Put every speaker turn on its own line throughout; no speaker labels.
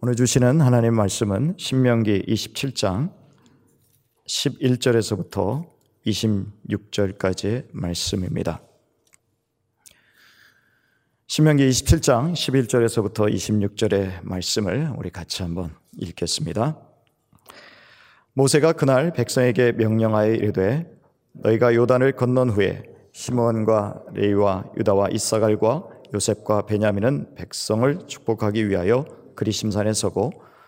오늘 주시는 하나님 말씀은 신명기 27장 11절에서부터 26절까지의 말씀입니다. 신명기 27장 11절에서부터 26절의 말씀을 우리 같이 한번 읽겠습니다. 모세가 그날 백성에게 명령하여 이르되 너희가 요단을 건넌 후에 시므온과 레위와 유다와 이사갈과 요셉과 베냐민은 백성을 축복하기 위하여 그리심산에 서고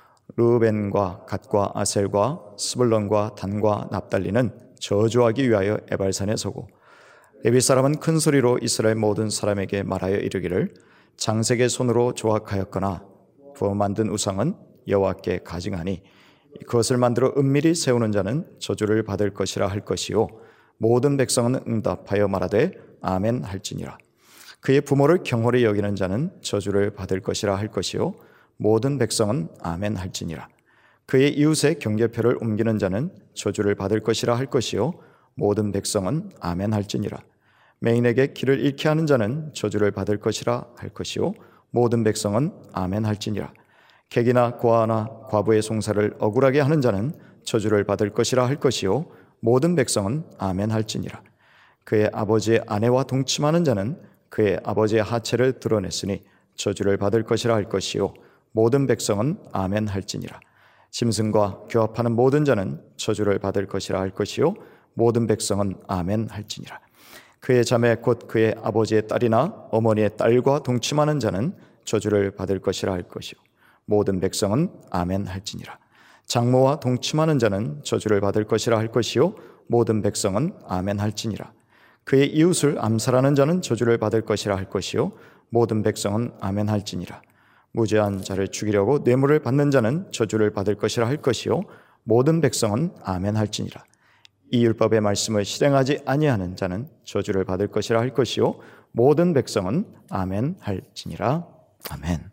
르우벤과 갓과 아셀과 스불론과 단과 납달리는 저주하기 위하여 에발산에 서고 레위 사람은 큰 소리로 이스라엘 모든 사람에게 말하여 이르기를 장색의 손으로 조각하였거나 부어 만든 우상은 여호와께 가증하니 그것을 만들어 은밀히 세우는 자는 저주를 받을 것이라 할 것이요 모든 백성은 응답하여 말하되 아멘 할지니라. 그의 부모를 경홀히 여기는 자는 저주를 받을 것이라 할 것이요 모든 백성은 아멘 할지니라. 그의 이웃의 경계표를 옮기는 자는 저주를 받을 것이라 할 것이요 모든 백성은 아멘 할지니라. 맹인에게 길을 잃게 하는 자는 저주를 받을 것이라 할 것이요 모든 백성은 아멘 할지니라. 객이나 고아나 과부의 송사를 억울하게 하는 자는 저주를 받을 것이라 할 것이요 모든 백성은 아멘 할지니라. 그의 아버지의 아내와 동침하는 자는 그의 아버지의 하체를 드러냈으니 저주를 받을 것이라 할 것이요 모든 백성은 아멘 할지니라. 짐승과 교합하는 모든 자는 저주를 받을 것이라 할 것이요 모든 백성은 아멘 할지니라. 그의 자매 곧 그의 아버지의 딸이나 어머니의 딸과 동침하는 자는 저주를 받을 것이라 할 것이요 모든 백성은 아멘 할지니라. 장모와 동침하는 자는 저주를 받을 것이라 할 것이요 모든 백성은 아멘 할지니라. 그의 이웃을 암살하는 자는 저주를 받을 것이라 할 것이요 모든 백성은 아멘 할지니라. 무죄한 자를 죽이려고 뇌물을 받는 자는 저주를 받을 것이라 할 것이요 모든 백성은 아멘 할지니라. 이 율법의 말씀을 실행하지 아니하는 자는 저주를 받을 것이라 할 것이요 모든 백성은 아멘 할지니라. 아멘.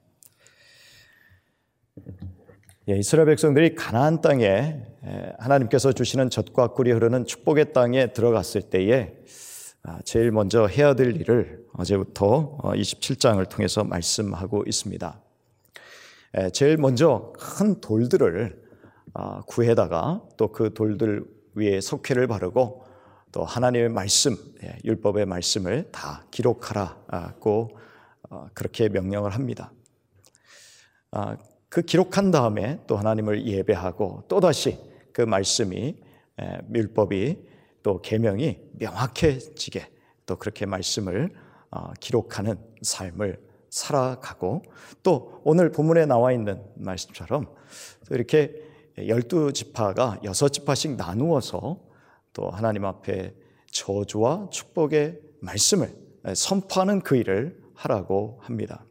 이스라엘 백성들이 가나안 땅에 하나님께서 주시는 젖과 꿀이 흐르는 축복의 땅에 들어갔을 때에 제일 먼저 해야 될 일을 어제부터 27장을 통해서 말씀하고 있습니다. 제일 먼저 큰 돌들을 구해다가 또 그 돌들 위에 석회를 바르고 또 하나님의 말씀, 율법의 말씀을 다 기록하라고 그렇게 명령을 합니다. 그 기록한 다음에 또 하나님을 예배하고 또다시 그 말씀이 율법이 또 계명이 명확해지게 또 그렇게 말씀을 기록하는 삶을 살아가고 또 오늘 본문에 나와 있는 말씀처럼 또 이렇게 12지파가 6지파씩 나누어서 또 하나님 앞에 저주와 축복의 말씀을 선포하는 그 일을 하라고 합니다.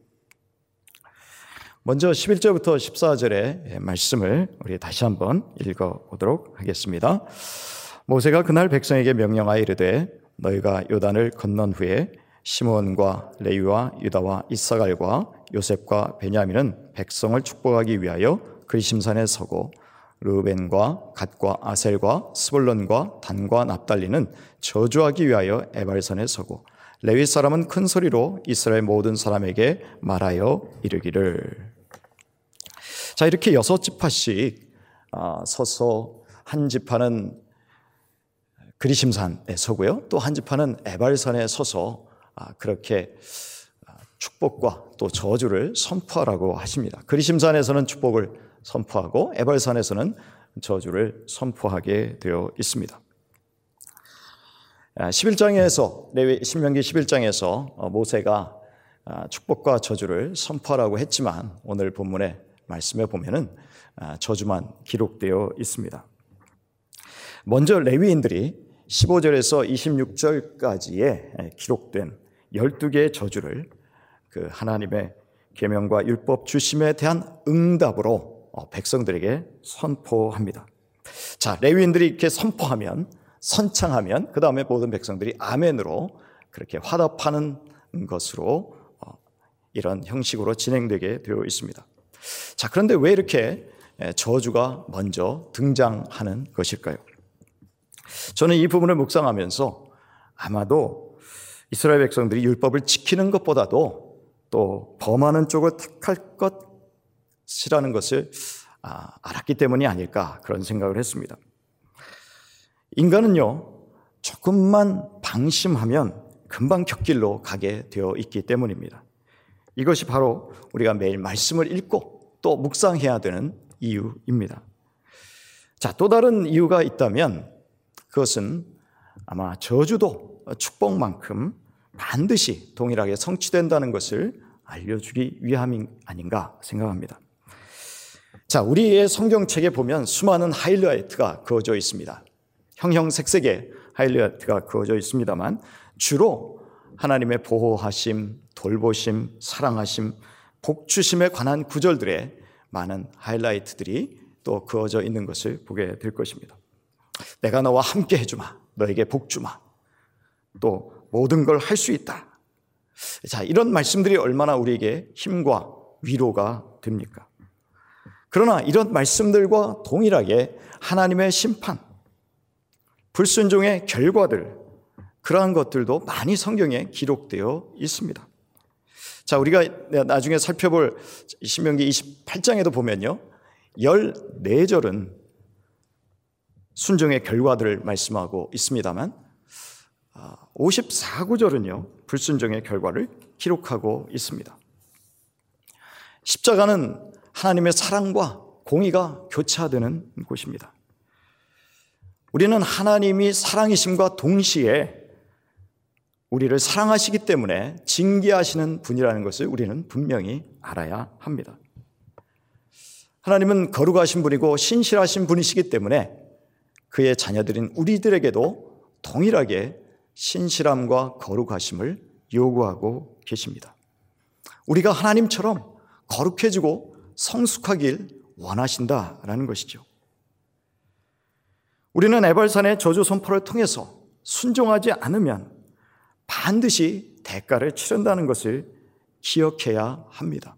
먼저 11절부터 14절의 말씀을 우리 다시 한번 읽어보도록 하겠습니다. 모세가 그날 백성에게 명령하여 이르되 너희가 요단을 건넌 후에 시므온과 레위와 유다와 이사갈과 요셉과 베냐민은 백성을 축복하기 위하여 그리심산에 서고 르우벤과 갓과 아셀과 스불론과 단과 납달리는 저주하기 위하여 에발산에 서고 레위 사람은 큰 소리로 이스라엘 모든 사람에게 말하여 이르기를. 자, 이렇게 6지파씩 서서 한 지파는 그리심산에 서고요, 또 한 지파는 에발산에 서서 그렇게 축복과 또 저주를 선포하라고 하십니다. 그리심산에서는 축복을 선포하고 에발산에서는 저주를 선포하게 되어 있습니다. 11장에서 신명기 11장에서 모세가 축복과 저주를 선포하라고 했지만 오늘 본문의 말씀에 보면은 저주만 기록되어 있습니다. 먼저 레위인들이 15절에서 26절까지에 기록된 12개의 저주를 그 하나님의 계명과 율법 주심에 대한 응답으로 백성들에게 선포합니다. 자, 레위인들이 이렇게 선포하면, 선창하면 그 다음에 모든 백성들이 아멘으로 그렇게 화답하는 것으로 이런 형식으로 진행되게 되어 있습니다. 자, 그런데 왜 이렇게 저주가 먼저 등장하는 것일까요? 저는 이 부분을 묵상하면서 아마도 이스라엘 백성들이 율법을 지키는 것보다도 또 범하는 쪽을 택할 것 것이라는 것을 알았기 때문이 아닐까 그런 생각을 했습니다. 인간은요, 조금만 방심하면 금방 곁길로 가게 되어 있기 때문입니다. 이것이 바로 우리가 매일 말씀을 읽고 또 묵상해야 되는 이유입니다. 자, 또 다른 이유가 있다면 그것은 아마 저주도 축복만큼 반드시 동일하게 성취된다는 것을 알려주기 위함이 아닌가 생각합니다. 자, 우리의 성경책에 보면 수많은 하이라이트가 그어져 있습니다. 형형색색의 하이라이트가 그어져 있습니다만 주로 하나님의 보호하심, 돌보심, 사랑하심, 복주심에 관한 구절들에 많은 하이라이트들이 또 그어져 있는 것을 보게 될 것입니다. 내가 너와 함께 해주마, 너에게 복주마, 또 모든 걸 할 수 있다. 자, 이런 말씀들이 얼마나 우리에게 힘과 위로가 됩니까? 그러나 이런 말씀들과 동일하게 하나님의 심판, 불순종의 결과들, 그러한 것들도 많이 성경에 기록되어 있습니다. 자, 우리가 나중에 살펴볼 신명기 28장에도 보면요, 14절은 순종의 결과들을 말씀하고 있습니다만 54구절은요 불순종의 결과를 기록하고 있습니다. 십자가는 하나님의 사랑과 공의가 교차되는 곳입니다. 우리는 하나님이 사랑이심과 동시에 우리를 사랑하시기 때문에 징계하시는 분이라는 것을 우리는 분명히 알아야 합니다. 하나님은 거룩하신 분이고 신실하신 분이시기 때문에 그의 자녀들인 우리들에게도 동일하게 신실함과 거룩하심을 요구하고 계십니다. 우리가 하나님처럼 거룩해지고 성숙하길 원하신다라는 것이죠. 우리는 에발산의 저주 선포를 통해서 순종하지 않으면 반드시 대가를 치른다는 것을 기억해야 합니다.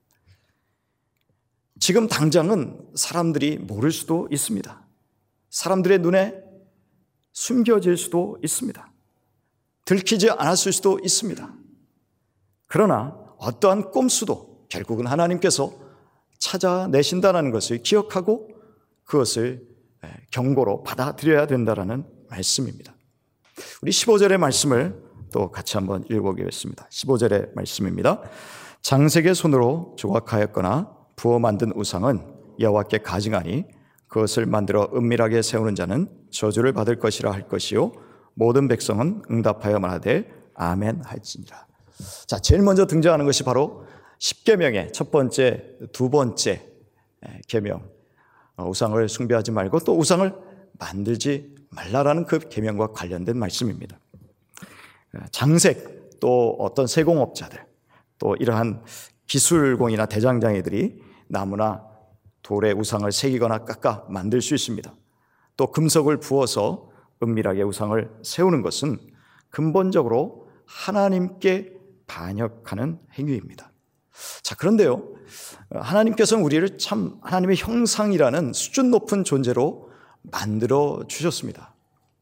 지금 당장은 사람들이 모를 수도 있습니다. 사람들의 눈에 숨겨질 수도 있습니다. 들키지 않았을 수도 있습니다. 그러나 어떠한 꼼수도 결국은 하나님께서 찾아내신다는 것을 기억하고 그것을 경고로 받아들여야 된다는 말씀입니다. 우리 15절의 말씀을 또 같이 한번 읽어보겠습니다. 15절의 말씀입니다. 장색의 손으로 조각하였거나 부어 만든 우상은 여호와께 가증하니 그것을 만들어 은밀하게 세우는 자는 저주를 받을 것이라 할 것이요 모든 백성은 응답하여 말하되 아멘 할지니라. 자, 제일 먼저 등장하는 것이 바로 10계명의 첫 번째, 두 번째 계명, 우상을 숭배하지 말고 또 우상을 만들지 말라라는 그 계명과 관련된 말씀입니다. 장색, 또 어떤 세공업자들, 또 이러한 기술공이나 대장장이들이 나무나 돌에 우상을 새기거나 깎아 만들 수 있습니다. 또 금속을 부어서 은밀하게 우상을 세우는 것은 근본적으로 하나님께 반역하는 행위입니다. 자, 그런데요, 하나님께서는 우리를 참 하나님의 형상이라는 수준 높은 존재로 만들어 주셨습니다.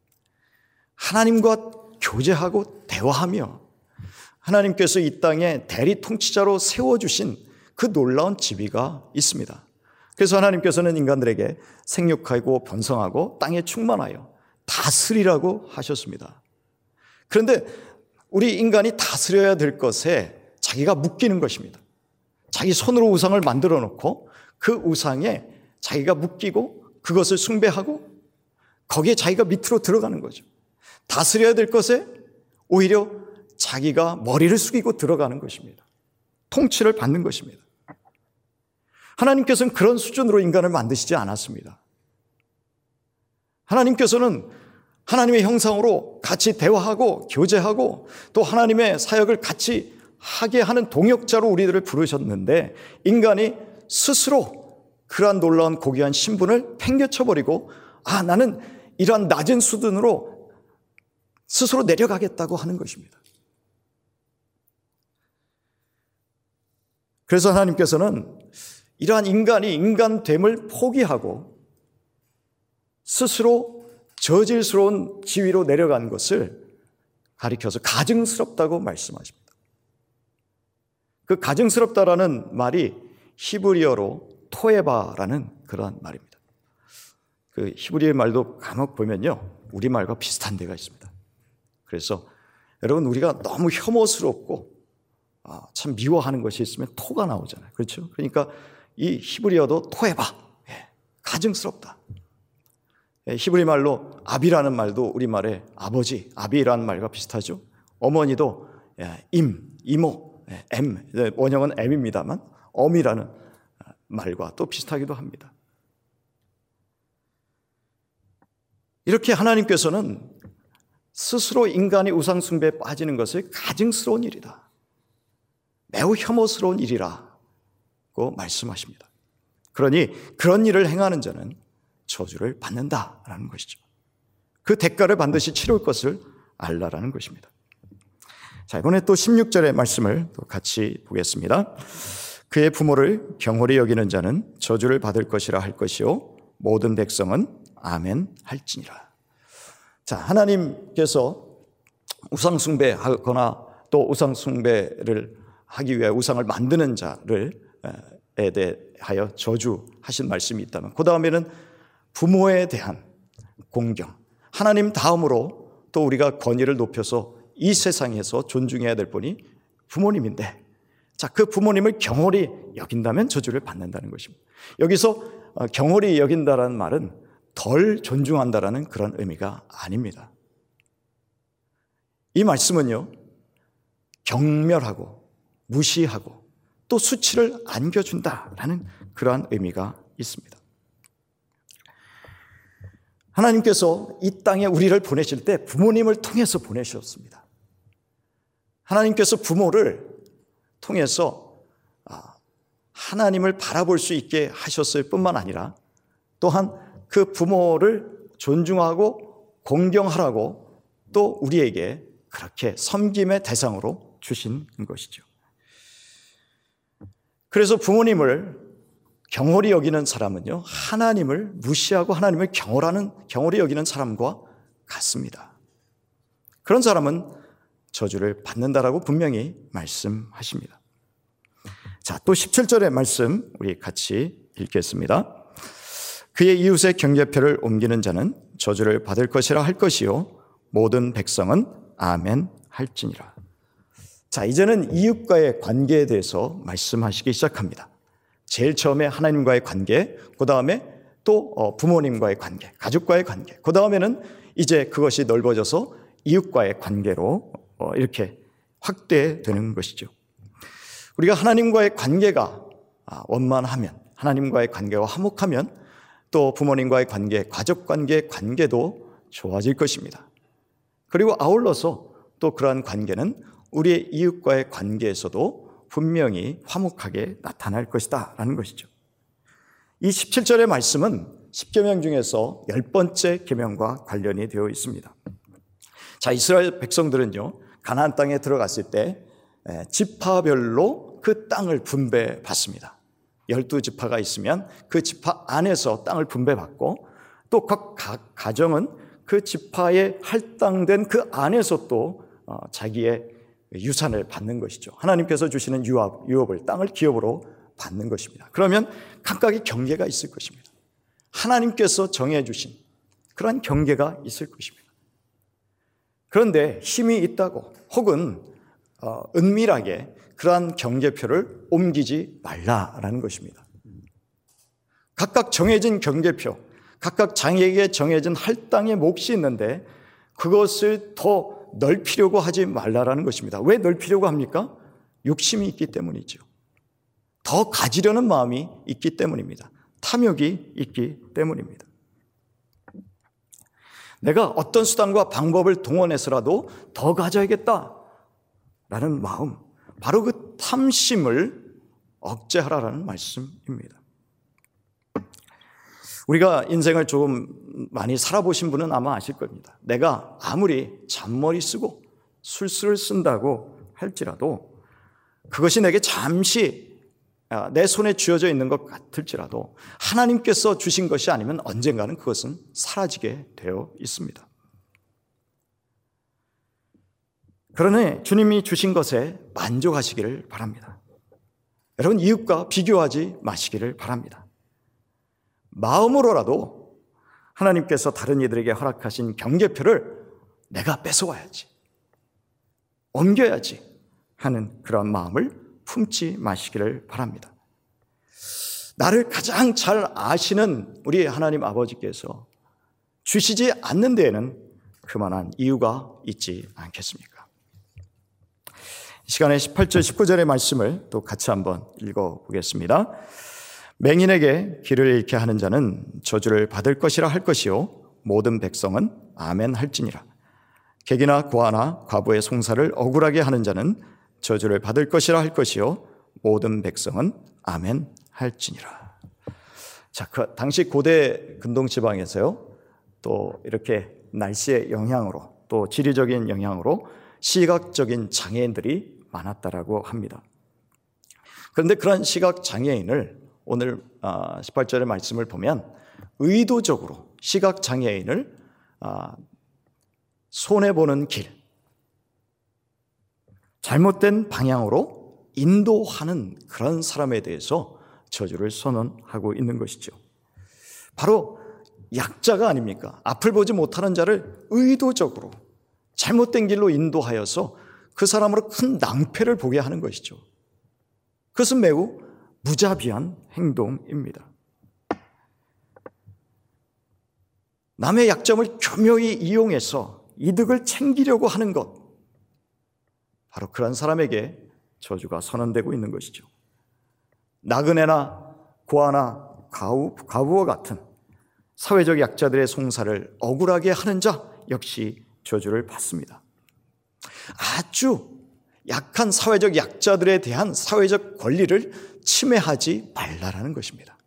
하나님과 교제하고 대화하며 하나님께서 이 땅에 대리 통치자로 세워주신 그 놀라운 지위가 있습니다. 그래서 하나님께서는 인간들에게 생육하고 번성하고 땅에 충만하여 다스리라고 하셨습니다. 그런데 우리 인간이 다스려야 될 것에 자기가 묶이는 것입니다. 자기 손으로 우상을 만들어 놓고 그 우상에 자기가 묶이고 그것을 숭배하고 거기에 자기가 밑으로 들어가는 거죠. 다스려야 될 것에 오히려 자기가 머리를 숙이고 들어가는 것입니다. 통치를 받는 것입니다. 하나님께서는 그런 수준으로 인간을 만드시지 않았습니다. 하나님께서는 하나님의 형상으로 같이 대화하고 교제하고 또 하나님의 사역을 같이 하게 하는 동역자로 우리들을 부르셨는데 인간이 스스로 그러한 놀라운 고귀한 신분을 팽개쳐버리고 나는 이러한 낮은 수준으로 스스로 내려가겠다고 하는 것입니다. 그래서 하나님께서는 이러한 인간이 인간됨을 포기하고 스스로 저질스러운 지위로 내려간 것을 가리켜서 가증스럽다고 말씀하십니다. 그 가증스럽다라는 말이 히브리어로 토에바라는 그러한 말입니다. 그 히브리어 말도 간혹 보면요, 우리말과 비슷한 데가 있습니다. 그래서 여러분, 우리가 너무 혐오스럽고 참 미워하는 것이 있으면 토가 나오잖아요. 그렇죠? 그러니까 이 히브리어도 토에바, 가증스럽다. 히브리 말로 아비라는 말도 우리말에 아버지, 아비라는 말과 비슷하죠. 어머니도 이모, 원형은 M입니다만 엄이라는 말과 또 비슷하기도 합니다. 이렇게 하나님께서는 스스로 인간이 우상숭배에 빠지는 것을 가증스러운 일이다, 매우 혐오스러운 일이라고 말씀하십니다. 그러니 그런 일을 행하는 자는 저주를 받는다라는 것이죠. 그 대가를 반드시 치를 것을 알라라는 것입니다. 자, 이번에 또 16절의 말씀을 또 같이 보겠습니다. 그의 부모를 경홀히 여기는 자는 저주를 받을 것이라 할 것이요 모든 백성은 아멘 할지니라. 자, 하나님께서 우상숭배하거나 또 우상숭배를 하기 위해 우상을 만드는 자를 대하여 저주하신 말씀이 있다면, 그 다음에는 부모에 대한 공경, 하나님 다음으로 또 우리가 권위를 높여서 이 세상에서 존중해야 될 분이 부모님인데, 자, 그 부모님을 경홀히 여긴다면 저주를 받는다는 것입니다. 여기서 경홀히 여긴다라는 말은 덜 존중한다라는 그런 의미가 아닙니다. 이 말씀은요, 경멸하고 무시하고 또 수치를 안겨준다라는 그러한 의미가 있습니다. 하나님께서 이 땅에 우리를 보내실 때 부모님을 통해서 보내셨습니다. 하나님께서 부모를 통해서 하나님을 바라볼 수 있게 하셨을 뿐만 아니라 또한 그 부모를 존중하고 공경하라고 또 우리에게 그렇게 섬김의 대상으로 주신 것이죠. 그래서 부모님을 경홀히 여기는 사람은요, 하나님을 무시하고 하나님을 경홀히 여기는 사람과 같습니다. 그런 사람은 저주를 받는다라고 분명히 말씀하십니다. 자, 또 17절의 말씀 우리 같이 읽겠습니다. 그의 이웃의 경계표를 옮기는 자는 저주를 받을 것이라 할 것이요 모든 백성은 아멘 할지니라. 자, 이제는 이웃과의 관계에 대해서 말씀하시기 시작합니다. 제일 처음에 하나님과의 관계, 그 다음에 또 부모님과의 관계, 가족과의 관계, 그 다음에는 이제 그것이 넓어져서 이웃과의 관계로 이렇게 확대되는 것이죠. 우리가 하나님과의 관계가 원만하면, 하나님과의 관계가 화목하면 또 부모님과의 관계, 가족관계의 관계도 좋아질 것입니다. 그리고 아울러서 또 그러한 관계는 우리의 이웃과의 관계에서도 분명히 화목하게 나타날 것이다 라는 것이죠. 이 17절의 말씀은 10계명 중에서 10번째 계명과 관련이 되어 있습니다. 자, 이스라엘 백성들은요, 가나안 땅에 들어갔을 때 지파별로 그 땅을 분배받습니다. 12지파가 있으면 그 지파 안에서 땅을 분배받고 또 각 가정은 그 지파에 할당된 그 안에서 또 자기의 유산을 받는 것이죠. 하나님께서 주시는 유업을, 땅을 기업으로 받는 것입니다. 그러면 각각의 경계가 있을 것입니다. 하나님께서 정해 주신 그런 경계가 있을 것입니다. 그런데 힘이 있다고 혹은 은밀하게 그러한 경계표를 옮기지 말라라는 것입니다. 각각 정해진 경계표, 각각 자기에게 정해진 할당의 몫이 있는데 그것을 더 넓히려고 하지 말라라는 것입니다. 왜 넓히려고 합니까? 욕심이 있기 때문이죠. 더 가지려는 마음이 있기 때문입니다. 탐욕이 있기 때문입니다. 내가 어떤 수단과 방법을 동원해서라도 더 가져야겠다라는 마음, 바로 그 탐심을 억제하라라는 말씀입니다. 우리가 인생을 조금 많이 살아보신 분은 아마 아실 겁니다. 내가 아무리 잔머리 쓰고 술수를 쓴다고 할지라도 그것이 내게 잠시 내 손에 쥐어져 있는 것 같을지라도 하나님께서 주신 것이 아니면 언젠가는 그것은 사라지게 되어 있습니다. 그러니 주님이 주신 것에 만족하시기를 바랍니다. 여러분, 이웃과 비교하지 마시기를 바랍니다. 마음으로라도 하나님께서 다른 이들에게 허락하신 경계표를 내가 뺏어와야지, 옮겨야지 하는 그런 마음을 품지 마시기를 바랍니다. 나를 가장 잘 아시는 우리 하나님 아버지께서 주시지 않는 데에는 그만한 이유가 있지 않겠습니까? 이 시간에 18절 19절의 말씀을 또 같이 한번 읽어보겠습니다. 맹인에게 길을 잃게 하는 자는 저주를 받을 것이라 할 것이요 모든 백성은 아멘 할지니라. 객이나 고아나 과부의 송사를 억울하게 하는 자는 저주를 받을 것이라 할 것이요 모든 백성은 아멘 할지니라. 자, 그 당시 고대 근동지방에서요, 또 이렇게 날씨의 영향으로 또 지리적인 영향으로 시각적인 장애인들이 많았다라고 합니다. 그런데 그런 시각 장애인을 오늘 18절의 말씀을 보면 의도적으로 시각 장애인을 손해보는 길, 잘못된 방향으로 인도하는 그런 사람에 대해서 저주를 선언하고 있는 것이죠. 바로 약자가 아닙니까? 앞을 보지 못하는 자를 의도적으로 잘못된 길로 인도하여서 그 사람으로 큰 낭패를 보게 하는 것이죠. 그것은 매우 무자비한 행동입니다. 남의 약점을 교묘히 이용해서 이득을 챙기려고 하는 것, 바로 그런 사람에게 저주가 선언되고 있는 것이죠. 나그네나 고아나 과부와 같은 사회적 약자들의 송사를 억울하게 하는 자 역시 저주를 받습니다. 아주 약한 사회적 약자들에 대한 사회적 권리를 침해하지 말라라는 것입니다.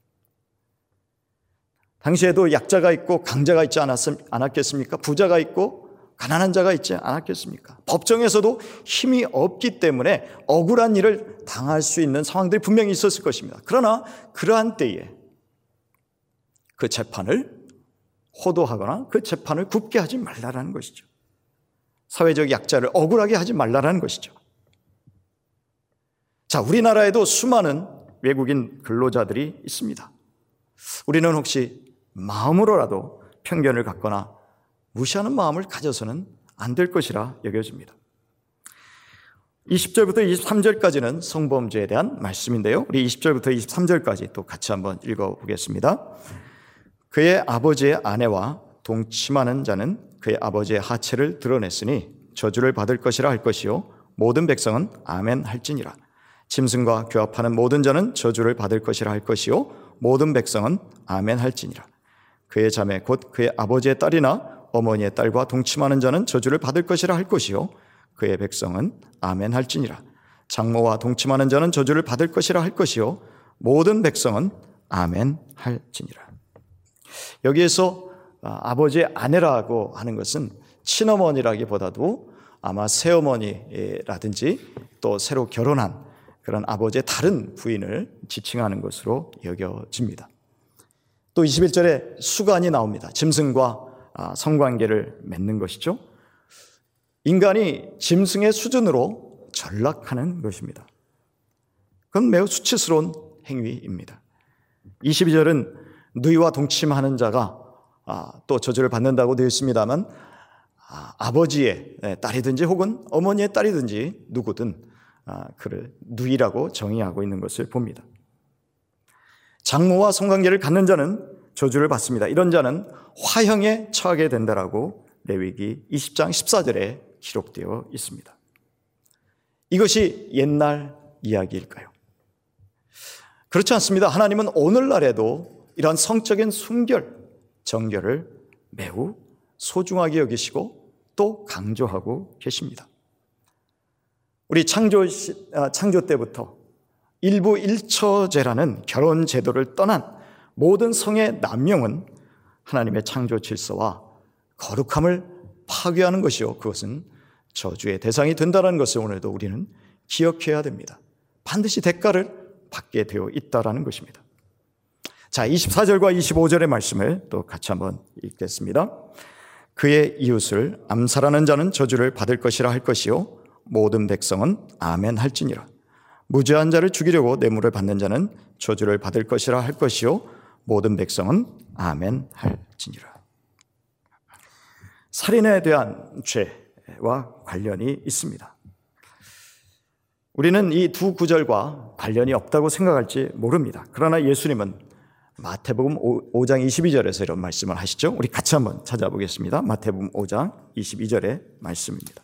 당시에도 약자가 있고 강자가 있지 않았겠습니까? 부자가 있고 가난한 자가 있지 않았겠습니까? 법정에서도 힘이 없기 때문에 억울한 일을 당할 수 있는 상황들이 분명히 있었을 것입니다. 그러나 그러한 때에 그 재판을 호도하거나 그 재판을 굽게 하지 말라라는 것이죠. 사회적 약자를 억울하게 하지 말라라는 것이죠. 자, 우리나라에도 수많은 외국인 근로자들이 있습니다. 우리는 혹시 마음으로라도 편견을 갖거나 무시하는 마음을 가져서는 안 될 것이라 여겨집니다. 20절부터 23절까지는 성범죄에 대한 말씀인데요, 우리 20절부터 23절까지 또 같이 한번 읽어보겠습니다. 그의 아버지의 아내와 동침하는 자는 그의 아버지의 하체를 드러냈으니 저주를 받을 것이라 할 것이요 모든 백성은 아멘 할지니라. 짐승과 교합하는 모든 자는 저주를 받을 것이라 할 것이요 모든 백성은 아멘 할지니라. 그의 자매 곧 그의 아버지의 딸이나 어머니의 딸과 동침하는 자는 저주를 받을 것이라 할 것이요 그의 백성은 아멘 할지니라. 장모와 동침하는 자는 저주를 받을 것이라 할 것이요 모든 백성은 아멘 할지니라. 여기에서 아버지의 아내라고 하는 것은 친어머니라기보다도 아마 새어머니라든지 또 새로 결혼한 그런 아버지의 다른 부인을 지칭하는 것으로 여겨집니다. 또 21절에 수간이 나옵니다. 짐승과 성관계를 맺는 것이죠. 인간이 짐승의 수준으로 전락하는 것입니다. 그건 매우 수치스러운 행위입니다. 22절은 누이와 동침하는 자가 또 저주를 받는다고 되어 있습니다만 아버지의 딸이든지 혹은 어머니의 딸이든지 누구든 그를 누이라고 정의하고 있는 것을 봅니다. 장모와 성관계를 갖는 자는 저주를 받습니다. 이런 자는 화형에 처하게 된다라고 레위기 20장 14절에 기록되어 있습니다. 이것이 옛날 이야기일까요? 그렇지 않습니다. 하나님은 오늘날에도 이런 성적인 순결, 정결을 매우 소중하게 여기시고 또 강조하고 계십니다. 우리 창조 때부터 일부 일처제라는 결혼 제도를 떠난 모든 성의 남용은 하나님의 창조 질서와 거룩함을 파괴하는 것이요 그것은 저주의 대상이 된다는 것을 오늘도 우리는 기억해야 됩니다. 반드시 대가를 받게 되어 있다는 것입니다. 자, 24절과 25절의 말씀을 또 같이 한번 읽겠습니다. 그의 이웃을 암살하는 자는 저주를 받을 것이라 할 것이요 모든 백성은 아멘 할지니라. 무죄한 자를 죽이려고 뇌물을 받는 자는 저주를 받을 것이라 할 것이요 모든 백성은 아멘 할지니라. 살인에 대한 죄와 관련이 있습니다. 우리는 이 두 구절과 관련이 없다고 생각할지 모릅니다. 그러나 예수님은 마태복음 5장 22절에서 이런 말씀을 하시죠. 우리 같이 한번 찾아보겠습니다. 마태복음 5장 22절의 말씀입니다.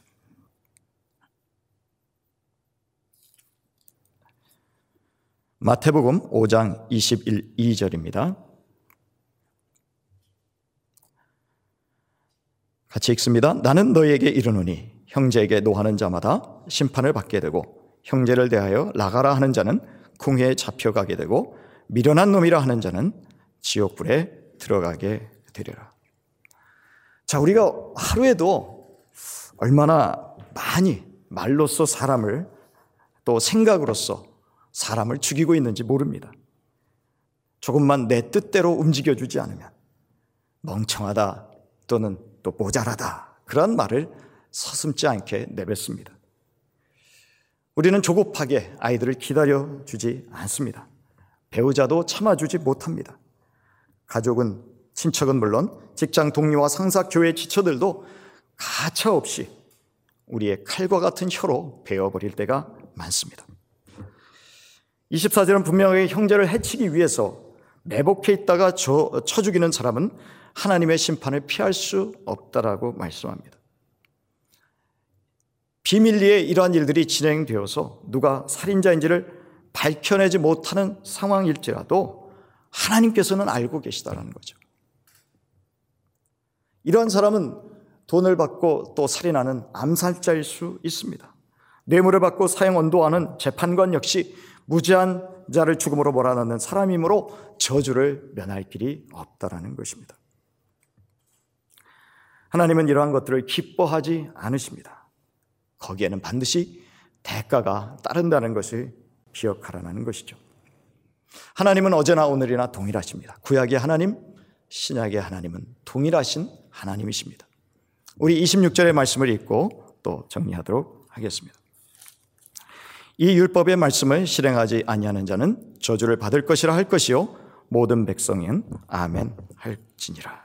마태복음 5장 22절입니다. 같이 읽습니다. 나는 너희에게 이르노니 형제에게 노하는 자마다 심판을 받게 되고 형제를 대하여 나가라 하는 자는 궁에 잡혀가게 되고 미련한 놈이라 하는 자는 지옥불에 들어가게 되리라. 자, 우리가 하루에도 얼마나 많이 말로써 사람을 또 생각으로써 사람을 죽이고 있는지 모릅니다. 조금만 내 뜻대로 움직여주지 않으면 멍청하다 또는 또 모자라다 그런 말을 서슴지 않게 내뱉습니다. 우리는 조급하게 아이들을 기다려주지 않습니다. 배우자도 참아주지 못합니다. 가족은, 친척은 물론 직장 동료와 상사, 교회 지처들도 가차없이 우리의 칼과 같은 혀로 베어버릴 때가 많습니다. 24절은 분명하게 형제를 해치기 위해서 매복해 있다가 쳐 죽이는 사람은 하나님의 심판을 피할 수 없다라고 말씀합니다. 비밀리에 이러한 일들이 진행되어서 누가 살인자인지를 밝혀내지 못하는 상황일지라도 하나님께서는 알고 계시다라는 거죠. 이러한 사람은 돈을 받고 또 살인하는 암살자일 수 있습니다. 뇌물을 받고 사형 언도하는 재판관 역시 무죄한 자를 죽음으로 몰아넣는 사람이므로 저주를 면할 길이 없다라는 것입니다. 하나님은 이러한 것들을 기뻐하지 않으십니다. 거기에는 반드시 대가가 따른다는 것을 기억하라는 것이죠. 하나님은 어제나 오늘이나 동일하십니다. 구약의 하나님, 신약의 하나님은 동일하신 하나님이십니다. 우리 26절의 말씀을 읽고 또 정리하도록 하겠습니다. 이 율법의 말씀을 실행하지 아니하는 자는 저주를 받을 것이라 할 것이요 모든 백성은 아멘 할지니라.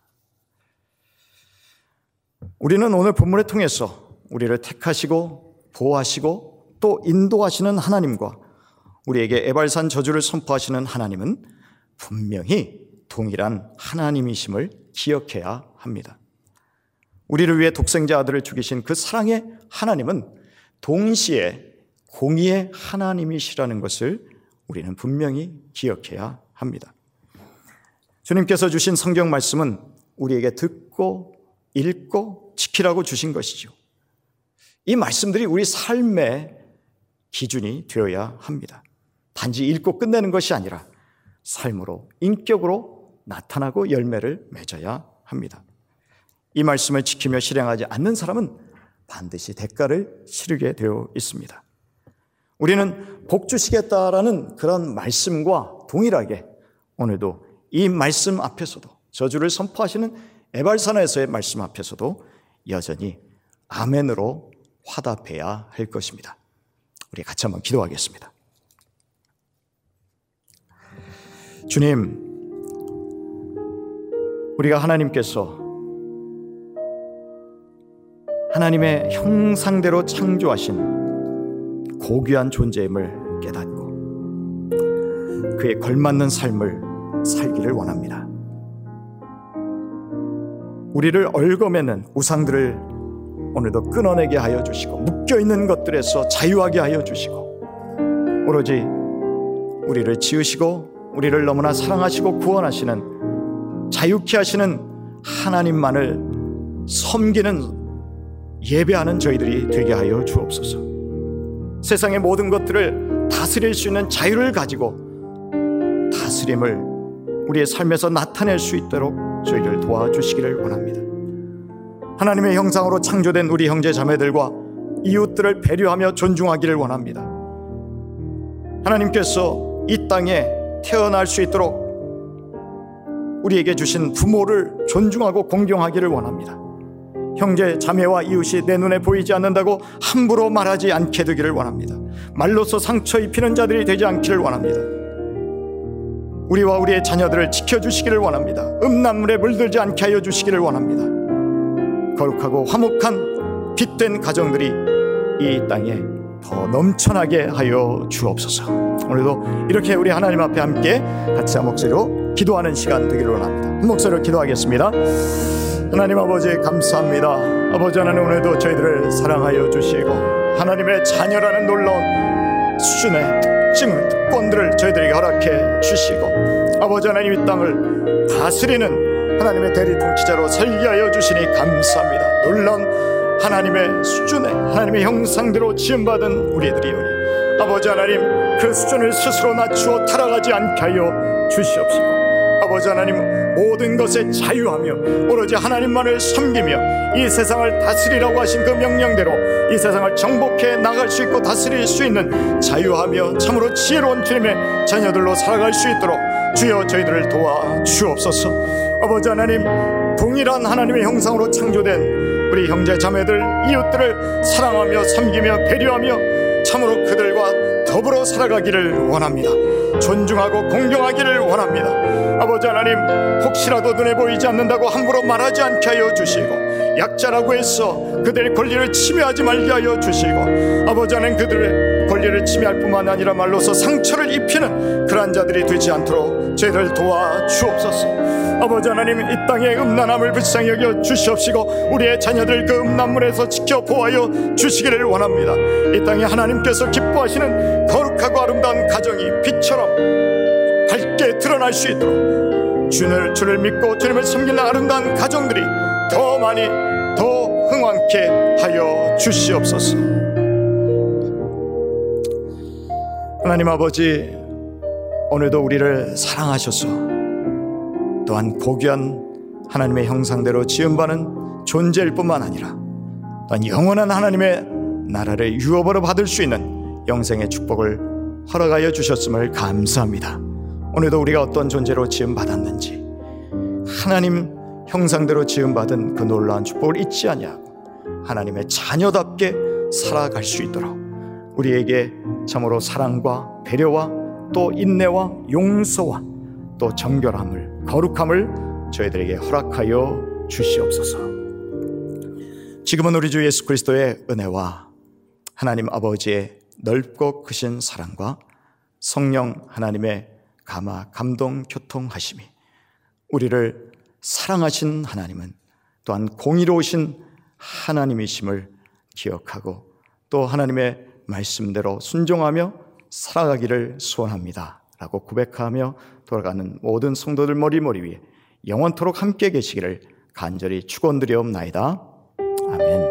우리는 오늘 본문을 통해서 우리를 택하시고 보호하시고 또 인도하시는 하나님과 우리에게 에발산 저주를 선포하시는 하나님은 분명히 동일한 하나님이심을 기억해야 합니다. 우리를 위해 독생자 아들을 죽이신 그 사랑의 하나님은 동시에 공의의 하나님이시라는 것을 우리는 분명히 기억해야 합니다. 주님께서 주신 성경 말씀은 우리에게 듣고 읽고 지키라고 주신 것이죠. 이 말씀들이 우리 삶의 기준이 되어야 합니다. 단지 읽고 끝내는 것이 아니라 삶으로, 인격으로 나타나고 열매를 맺어야 합니다. 이 말씀을 지키며 실행하지 않는 사람은 반드시 대가를 치르게 되어 있습니다. 우리는 복 주시겠다라는 그런 말씀과 동일하게 오늘도 이 말씀 앞에서도 저주를 선포하시는 에발산에서의 말씀 앞에서도 여전히 아멘으로 화답해야 할 것입니다. 우리 같이 한번 기도하겠습니다. 주님, 우리가 하나님께서 하나님의 형상대로 창조하신 고귀한 존재임을 깨닫고 그에 걸맞는 삶을 살기를 원합니다. 우리를 얽어매는 우상들을 오늘도 끊어내게 하여 주시고 묶여있는 것들에서 자유하게 하여 주시고 오로지 우리를 지으시고 우리를 너무나 사랑하시고 구원하시는 자유케 하시는 하나님만을 섬기는 예배하는 저희들이 되게 하여 주옵소서. 세상의 모든 것들을 다스릴 수 있는 자유를 가지고 다스림을 우리의 삶에서 나타낼 수 있도록 저희를 도와주시기를 원합니다. 하나님의 형상으로 창조된 우리 형제 자매들과 이웃들을 배려하며 존중하기를 원합니다. 하나님께서 이 땅에 태어날 수 있도록 우리에게 주신 부모를 존중하고 공경하기를 원합니다. 형제 자매와 이웃이 내 눈에 보이지 않는다고 함부로 말하지 않게 되기를 원합니다. 말로써 상처 입히는 자들이 되지 않기를 원합니다. 우리와 우리의 자녀들을 지켜주시기를 원합니다. 음란물에 물들지 않게 하여 주시기를 원합니다. 거룩하고 화목한 빛된 가정들이 이 땅에 더 넘쳐나게 하여 주옵소서. 오늘도 이렇게 우리 하나님 앞에 함께 같이 한 목소리로 기도하는 시간 되기를 원합니다. 한 목소리로 기도하겠습니다. 하나님 아버지 감사합니다. 아버지 하나님, 오늘도 저희들을 사랑하여 주시고 하나님의 자녀라는 놀라운 수준의 특권들을 저희들에게 허락해 주시고 아버지 하나님, 이 땅을 다스리는 하나님의 대리 통치자로 살게 하여 주시니 감사합니다. 놀라운 하나님의 수준의 하나님의 형상대로 지음받은 우리들이오니 아버지 하나님, 그 수준을 스스로 낮추어 타락하지 않게 하여 주시옵시고 아버지 하나님, 모든 것에 자유하며 오로지 하나님만을 섬기며 이 세상을 다스리라고 하신 그 명령대로 이 세상을 정복해 나갈 수 있고 다스릴 수 있는 자유하며 참으로 지혜로운 주님의 자녀들로 살아갈 수 있도록 주여 저희들을 도와 주옵소서. 아버지 하나님, 동일한 하나님의 형상으로 창조된 우리 형제 자매들 이웃들을 사랑하며 섬기며 배려하며 참으로 그들과 더불어 살아가기를 원합니다. 존중하고 공경하기를 원합니다. 아버지 하나님, 혹시라도 눈에 보이지 않는다고 함부로 말하지 않게 하여 주시고 약자라고 해서 그들의 권리를 침해하지 말게 하여 주시고 아버지 하나님, 그들의 권리를 침해할 뿐만 아니라 말로서 상처를 입히는 그러한 자들이 되지 않도록 저희를 도와 주옵소서. 아버지 하나님, 이 땅의 음란함을 불쌍히 여겨 주시옵시고 우리의 자녀들 그 음란물에서 지켜 보호하여 주시기를 원합니다. 이 땅에 하나님께서 기뻐하시는 거룩하고 아름다운 가정이 빛처럼 밝게 드러날 수 있도록 주를 믿고 주님을 섬기는 아름다운 가정들이 더 많이 더 흥왕케 하여 주시옵소서. 하나님 아버지, 오늘도 우리를 사랑하셔서 또한 고귀한 하나님의 형상대로 지음받은 존재일 뿐만 아니라 또한 영원한 하나님의 나라를 유업으로 받을 수 있는 영생의 축복을 허락하여 주셨음을 감사합니다. 오늘도 우리가 어떤 존재로 지음받았는지 하나님 형상대로 지음받은 그 놀라운 축복을 잊지 아니하고 하나님의 자녀답게 살아갈 수 있도록 우리에게 참으로 사랑과 배려와 또 인내와 용서와 또 정결함을, 거룩함을 저희들에게 허락하여 주시옵소서. 지금은 우리 주 예수 그리스도의 은혜와 하나님 아버지의 넓고 크신 사랑과 성령 하나님의 감화, 감동, 교통하심이 우리를 사랑하신 하나님은 또한 공의로우신 하나님이심을 기억하고 또 하나님의 말씀대로 순종하며 살아가기를 소원합니다 라고 고백하며 돌아가는 모든 성도들 머리 위에 영원토록 함께 계시기를 간절히 축원드리옵나이다. 아멘.